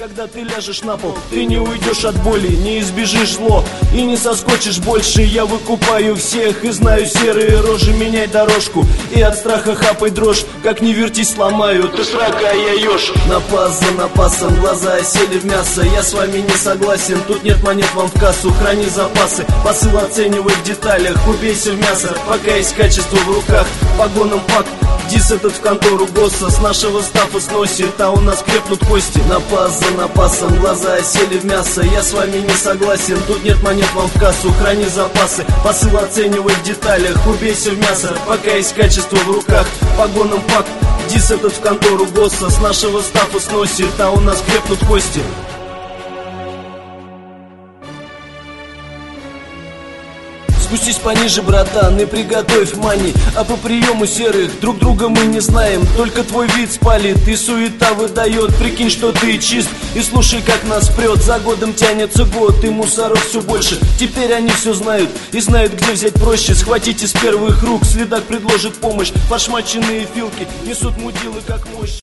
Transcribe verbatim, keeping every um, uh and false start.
Когда ты ляжешь на пол, ты не уйдешь от боли, не избежишь зло и не соскочишь больше. Я выкупаю всех и знаю серые рожи. Меняй дорожку и от страха хапай дрожь. Как не вертись, сломаю, ты срака, а я еж. Напас за напасом, глаза осели в мясо. Я с вами не согласен, тут нет монет вам в кассу. Храни запасы, посыл оценивай в деталях. Убейся в мясо, пока есть качество в руках. Погоном факт, дис этот в контору босса. С нашего стафа сносит, а у нас крепнут кости. Напас за напасом, глаза осели в мясо. Я с вами не согласен, тут нет монет вам в кассу. Храни запасы, посыл оценивай в деталях. Убейся в мясо, пока есть качество в руках. Погоном факт, дис этот в контору босса. С нашего стафа сносит, а у нас крепнут кости. Спустись пониже, братан, и приготовь мани. А по приему серых друг друга мы не знаем. Только твой вид спалит и суета выдает. Прикинь, что ты чист и слушай, как нас прет. За годом тянется год и мусоров все больше. Теперь они все знают и знают, где взять проще. Схватите с первых рук, следак предложит помощь. Пошмаченные филки несут мудилы как мощь.